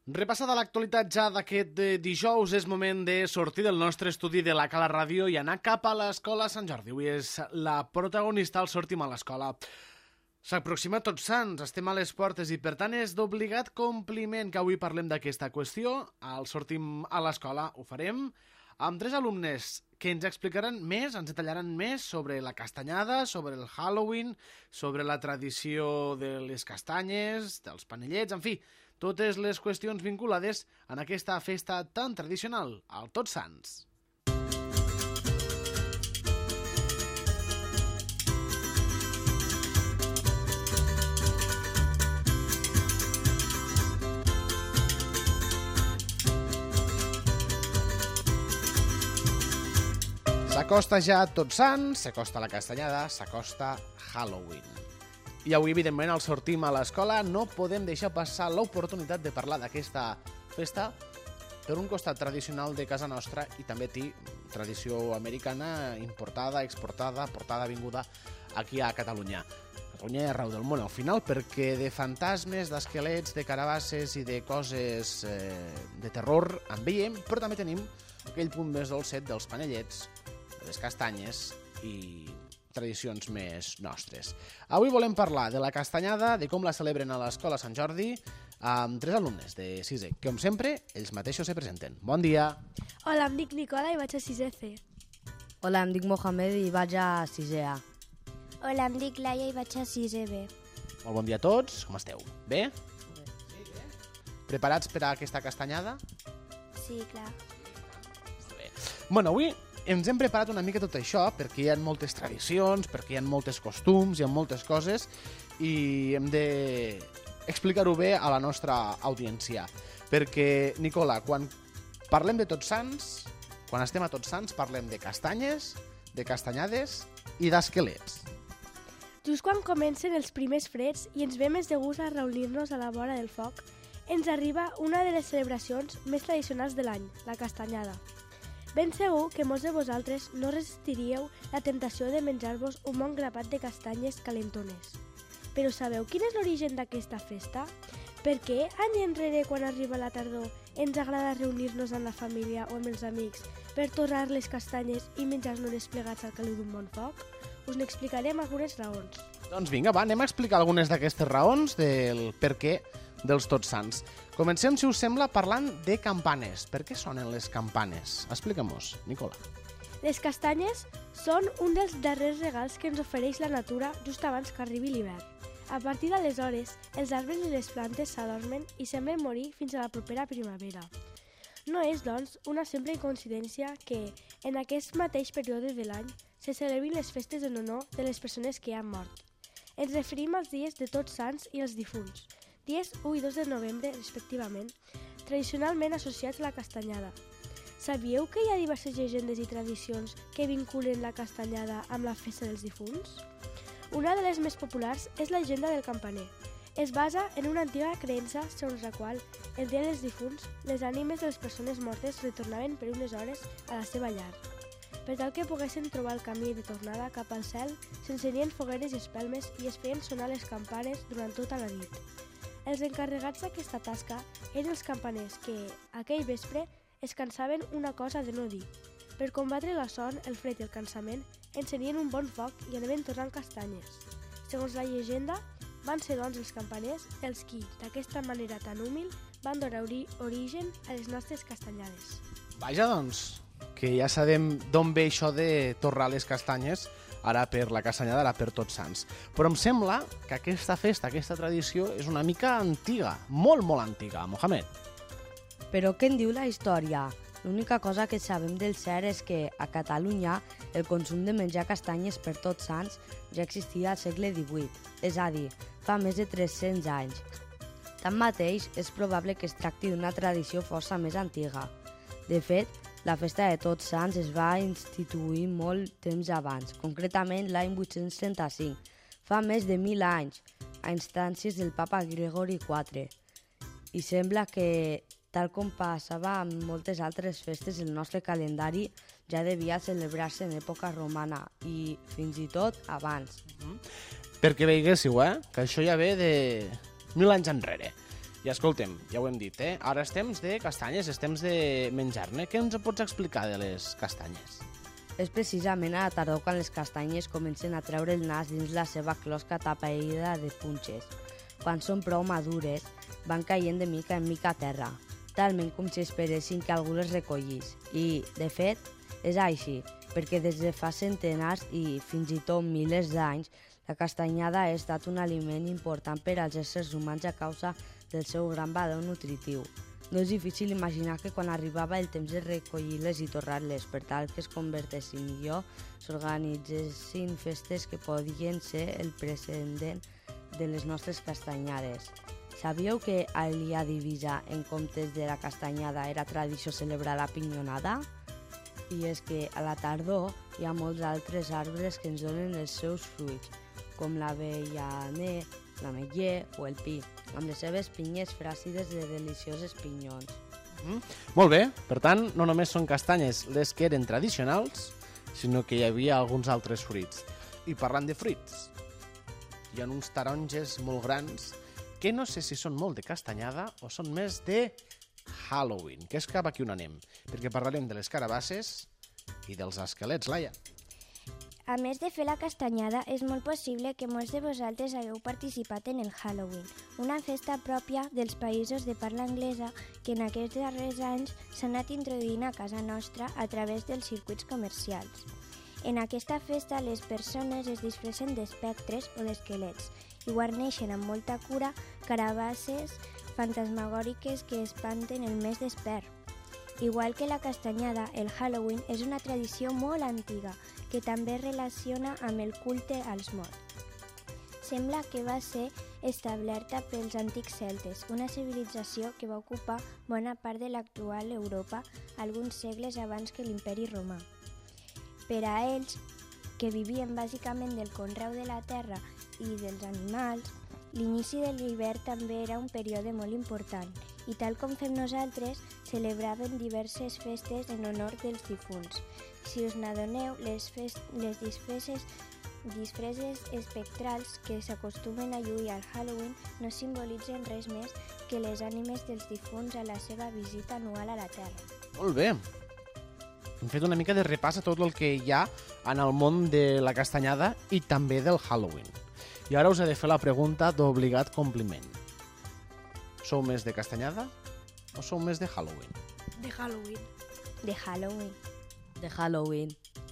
Repassada l'actualitat ja d'aquest dijous, és moment de sortir del nostre estudi de la Cala Ràdio i anar cap a l'Escola Sant Jordi. Avui és la protagonista al Sortim a l'Escola. S'aproxima Tots Sants, estem a les portes i per tant és d'obligat compliment que avui parlem d'aquesta qüestió. Al Sortim a l'Escola ho farem amb 3 alumnes que ens explicaran més, ens detallaran més sobre la castanyada, sobre el Halloween, sobre la tradició de les castanyes, dels panellets, en fi, totes les qüestions vinculades en aquesta festa tan tradicional, al Tots Sants. S'acosta ja Tots Sants, s'acosta la castanyada, s'acosta Halloween. I avui, evidentment, al Sortim a l'Escola no podem deixar passar l'oportunitat de parlar d'aquesta festa per un costat tradicional de casa nostra i també tradició americana importada, exportada, portada, vinguda aquí a Catalunya. Catalunya i arreu del món, al final, perquè de fantasmes, d'esquelets, de carabasses i de coses de terror en veiem, però també tenim aquell punt més dolcet dels panellets, les castanyes i tradicions més nostres. Avui volem parlar de la castanyada, de com la celebren a l'Escola Sant Jordi, amb 3 alumnes de 6è, que com sempre ells mateixos se presenten. Bon dia! Hola, em dic Nicola i vaig a 6è C. Hola, em dic Mohamed i vaig a 6è A. Hola, em dic Laia i vaig a 6è B. Molt bon dia a tots, com esteu? Bé? Sí, bé. Preparats per a aquesta castanyada? Sí, clar. Molt bé. Bueno, avui ens hem preparat una mica tot això perquè hi ha moltes tradicions, perquè hi ha molts costums, hi ha moltes coses i hem d'explicar-ho bé a la nostra audiència. Perquè, Nicola, quan parlem de Tots Sants, quan estem a Tots Sants, parlem de castanyes, de castanyades i d'esquelets. Just quan comencen els primers freds i ens ve més de gust a reunir-nos a la vora del foc, ens arriba una de les celebracions més tradicionals de l'any, la castanyada. Ben segur que molts de vosaltres no resistiríeu la tentació de menjar-vos un bon grapat de castanyes calentones. Però sabeu quin és l'origen d'aquesta festa? Per què any enrere, quan arriba la tardor, ens agrada reunir-nos amb la família o amb els amics per torrar les castanyes i menjar-nos plegats al caliu d'un bon foc? Us n'explicarem algunes raons. Doncs vinga, va, anem a explicar algunes d'aquestes raons del per què dels Tots Sants. Comencem, si us sembla, parlant de campanes. Per què sonen les campanes? Explica-mos, Nicola. Les castanyes són un dels darrers regals que ens ofereix la natura just abans que arribi l'hivern. A partir d'aleshores, els arbres i les plantes s'adormen i semblen morir fins a la propera primavera. No és, doncs, una simple coincidència que, en aquest mateix període de l'any, se celebrin les festes en honor de les persones que han mort. Ens referim als dies de Tots Sants i els difunts, dies 1 i 2 de novembre, respectivament, tradicionalment associats a la castanyada. Sabíeu que hi ha diverses llegendes i tradicions que vinculen la castanyada amb la festa dels difunts? Una de les més populars és la llegenda del campaner. Es basa en una antiga creença segons la qual, el dia dels difunts, les ànimes de les persones mortes retornaven per unes hores a la seva llar. Per tal que poguessin trobar el camí de tornada cap al cel, s'encenien fogueres i espelmes i es feien sonar les campanes durant tota la nit. Els encarregats d'aquesta tasca eren els campaners que, aquell vespre, es cansaven una cosa de no dir. Per combatre la son, el fred i el cansament, encenien un bon foc i anaven tornant castanyes. Segons la llegenda, van ser doncs els campaners els qui, d'aquesta manera tan humil, van donar origen a les nostres castanyades. Vaja, doncs, que ja sabem d'on ve això de torrar les castanyes, ara per la castanyada, ara per Tots Sants. Però em sembla que aquesta festa, aquesta tradició, és una mica antiga, molt, molt antiga, Mohamed. Però què en diu la història? L'única cosa que sabem del cert és que a Catalunya el consum de menjar castanyes per Tots Sants ja existia al segle XVIII, és a dir, fa més de 300 anys. Tanmateix, és probable que es tracti d'una tradició força més antiga. De fet, la festa de Tots Sants es va instituir molt temps abans, concretament l'any 835, fa més de 1.000 anys, a instàncies del papa Gregori IV. I sembla que, tal com passava amb moltes altres festes, el nostre calendari ja devia celebrar-se en època romana i fins i tot abans. Perquè veiéssiu, que això ja ve de 1.000 anys enrere. I escoltem, ja ho hem dit, ara és temps de castanyes, és temps de menjar-ne. Què ens pots explicar de les castanyes? És precisament a la tardor quan les castanyes comencen a treure el nas dins la seva closca tapaïda de punxes. Quan són prou madures, van caient de mica en mica a terra, talment com si esperessin que algú les recollís. I, de fet, és així, perquè des de fa centenars i fins i tot milers d'anys, la castanyada ha estat un aliment important per als éssers humans a causa del seu gran valor nutritiu. No és difícil imaginar que quan arribava el temps de recollir-les i torrar-les per tal que es convertessin millor, s'organitzessin festes que podien ser el precedent de les nostres castanyades. Sabíeu que a l'Illa Divisa, en comptes de la castanyada, era tradició celebrar la pinyonada? I és que a la tardor hi ha molts altres arbres que ens donen els seus fruits, com l'avellaner, l'ametller o el pi, amb les seves pinyes fràcides de delicioses pinyons. Molt bé, per tant, no només són castanyes les que eren tradicionals, sinó que hi havia alguns altres fruits. I parlant de fruits, hi ha uns taronges molt grans que no sé si són molt de castanyada o són més de Halloween, que és cap aquí on anem, perquè parlarem de les carabasses i dels esquelets, Laia. A més de fer la castanyada, és molt possible que molts de vosaltres hagueu participat en el Halloween, una festa pròpia dels països de parla anglesa que en aquests darrers anys s'ha anat introduint a casa nostra a través dels circuits comercials. En aquesta festa les persones es disfressen d'espectres o d'esquelets i guarneixen amb molta cura carabasses fantasmagòriques que espanten el més despert. Igual que la castanyada, el Halloween és una tradició molt antiga que també es relaciona amb el culte als morts. Sembla que va ser establerta pels antics celtes, una civilització que va ocupar bona part de l'actual Europa alguns segles abans que l'Imperi Romà. Per a ells, que vivien bàsicament del conreu de la terra i dels animals, l'inici de l'hivern també era un període molt important i tal com fem nosaltres, celebraven diverses festes en honor dels difunts. Si us n'adoneu, les disfresses espectrals que s'acostumen a lluir al Halloween no simbolitzen res més que les ànimes dels difunts a la seva visita anual a la Terra. Molt bé. Hem fet una mica de repàs a tot el que hi ha en el món de la castanyada i també del Halloween. I ara us he de fer la pregunta d'obligat compliment. Sou més de castanyada o sou més de Halloween? De Halloween. De Halloween. De Halloween.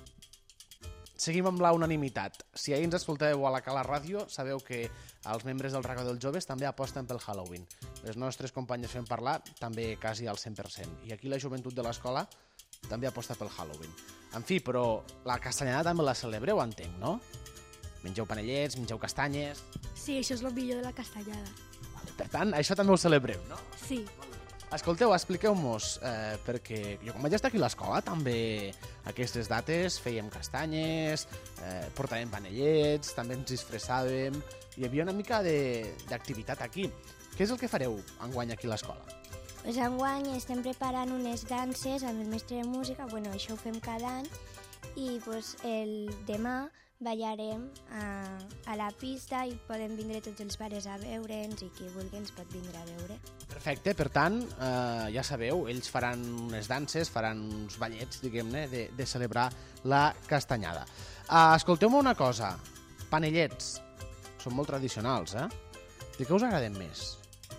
Seguim amb la unanimitat. Si ahir ens escoltàveu a la ràdio, sabeu que els membres del Racó dels Joves també aposten pel Halloween. Les nostres companyes fem parlar també quasi al 100%. I aquí la joventut de l'escola també aposta pel Halloween. En fi, però la castanyada també la celebreu, entenc, no? Mengeu panellets, mengeu castanyes... Sí, això és el millor de la castanyada. Per tant, això també ho celebreu, no? Sí. Escolteu, expliqueu-nos, perquè jo quan vaig estar aquí a l'escola també aquestes dates fèiem castanyes, portàvem panellets, també ens disfressàvem, hi havia una mica d'activitat aquí. Què és el que fareu enguany aquí a l'escola? Pues enguany estem preparant unes danses amb el mestre de música, bueno, això ho fem cada any, i pues, el demà ballarem a la pista i podem vindre tots els pares a veure'ns i qui vulgui ens pot vindre a veure. Perfecte, per tant, ja sabeu, ells faran unes danses, faran uns ballets, diguem-ne, de celebrar la castanyada. Escolteu-me una cosa, panellets, són molt tradicionals, eh? De què us agraden més?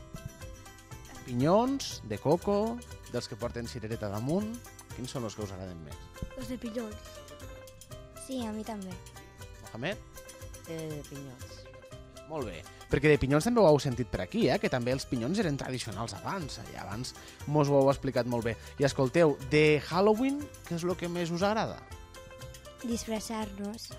Pinyons, de coco, dels que porten cirereta damunt, quins són els que us agraden més? Els de pinyons. Sí, a mi també. Mohamed? De pinyons. Molt bé, perquè de pinyons també ho heu sentit per aquí, que també els pinyons eren tradicionals abans, i abans mos ho heu explicat molt bé. I escolteu, de Halloween, què és el que més us agrada? Disfressar-nos.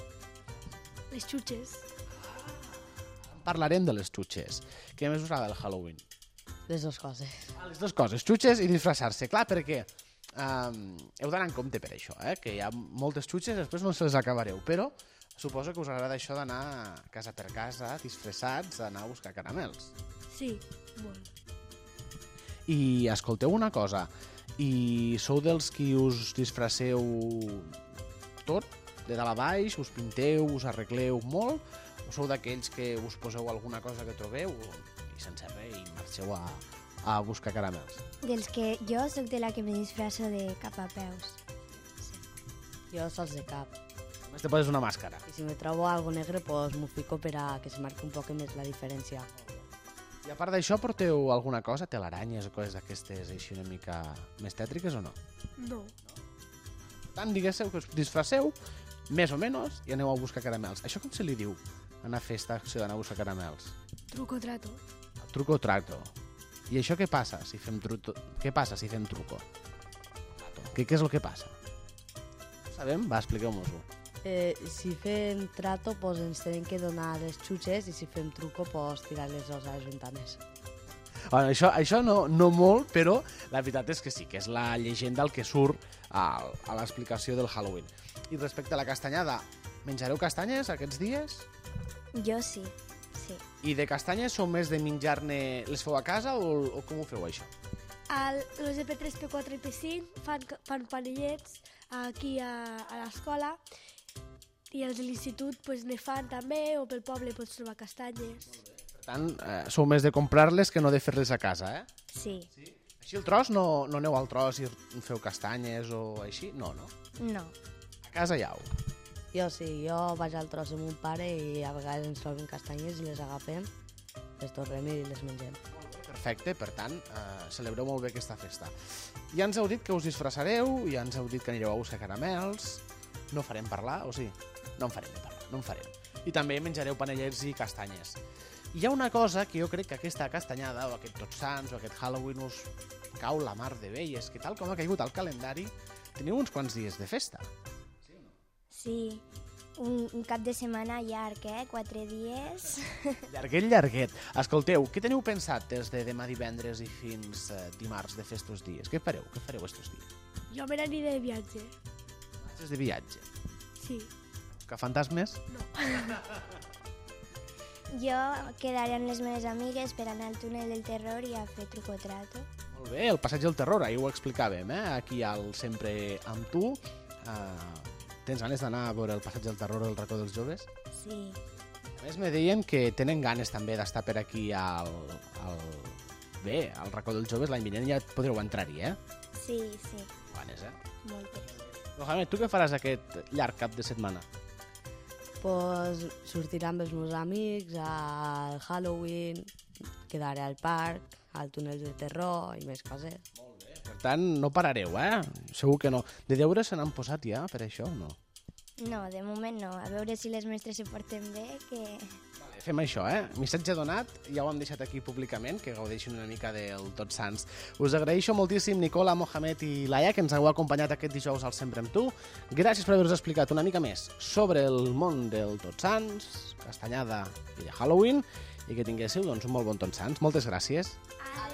Les xutxes. Parlarem de les xutxes. Què més us agrada del Halloween? Les dues coses. Les dues coses, xutxes i disfressar-se. Clar, perquè heu d'anar en compte per això, que hi ha moltes xutxes, després no se les acabareu, però suposo que us agrada això d'anar casa per casa, disfressats, d'anar a buscar caramels. Sí, molt. I escolteu una cosa, i sou dels qui us disfresseu tot, de dalt a baix, us pinteu, us arregleu molt, o sou d'aquells que us poseu alguna cosa que trobeu i sense res i marxeu a buscar caramels. Dels que jo sóc de la que me disfrasso de cap a peus. Jo sols de cap. Només te poses una màscara. I si me trobo algo negre, pues m'ho fico per a que se marqui un poc més la diferència. I a part d'això, porteu alguna cosa? Telaranyes o coses d'aquestes així una mica més tètriques o no? No. Per tant, diguéssiu que us disfresseu, més o menys, i aneu a buscar caramels. Això com se li diu? Anar a festa, acció d'anar a buscar caramels. Truco trato. El truco o trato. I això què passa si fem truco? Què passa si fem truco? Què és el que passa? Ho sabem? Va, expliqueu-nos-ho. Si fem trato, pues ens tenen que donar les xutxes i si fem truco, pues tirar-les a les ventanes. Bueno, això no molt, però la veritat és que sí, que és la llegenda el que surt a l'explicació del Halloween. I respecte a la castanyada, menjareu castanyes aquests dies? Jo sí, sí. I de castanyes sou més de menjar-ne... Les feu a casa o com ho feu, això? Els de P3, P4 i P5 fan panellets aquí a l'escola i els de l'institut pues, ne fan també, o pel poble pots trobar castanyes. Per tant, sou més de comprar-les que no de fer-les a casa, eh? Sí. Així el tros, no aneu al tros i feu castanyes o així? No, no. No. A casa ja ho. Jo sí, jo vaig al tros amb un pare i a vegades ens trobem castanyes i les agafem, les tornem i les mengem. Perfecte, per tant, celebreu molt bé aquesta festa. Ja ens heu dit que us disfressareu, ja ens heu dit que anireu a buscar caramels. No farem parlar, o sí? No en farem parlar, no en farem. I també menjareu panellets i castanyes. Hi ha una cosa que jo crec que aquesta castanyada, o aquest Tots Sants, o aquest Halloween us cau la mar de bé, i és que tal com ha caigut al calendari, teniu uns quants dies de festa. Sí, un cap de setmana llarg, 4 dies. Llarguet. Escolteu, què teniu pensat des de demà divendres i fins dimarts de fer estos dies? Què fareu? Què fareu estos dies? Jo me n'aniré de viatge. Des de viatge. Sí. Que fantasmes? Jo quedaré amb les meves amigues per anar al túnel del terror i a fer truco trato. Molt bé, el passeig del terror, ahir ho explicàvem, aquí al Sempre amb tu. Tens ganes d'anar a veure el passeig del terror al racó dels joves? Sí. A més, me deien que tenen ganes també d'estar per aquí al racó dels joves. L'any vinent ja podreu entrar-hi, eh? Sí, sí, Ganes, eh? moltes. Mohamed, tu què faràs aquest llarg cap de setmana? Pues sortiré amb els meus amics al Halloween, quedaré al parc, al túnel del terror i més coses. Per tant, no parareu, eh? Segur que no. De deures se n'han posat ja per això o no? No, de moment no. A veure si les mestres se porten bé, que... Vale, fem això, eh? Missatge donat, ja ho hem deixat aquí públicament, que gaudeixin una mica del Tots Sants. Us agraeixo moltíssim, Nicola, Mohamed i Laia, que ens heu acompanyat aquest dijous al Sempre amb tu. Gràcies per haver-vos explicat una mica més sobre el món del Tots Sants, castanyada i de Halloween, i que tinguéssiu doncs, un molt bon Tots Sants. Moltes gràcies. Adéu.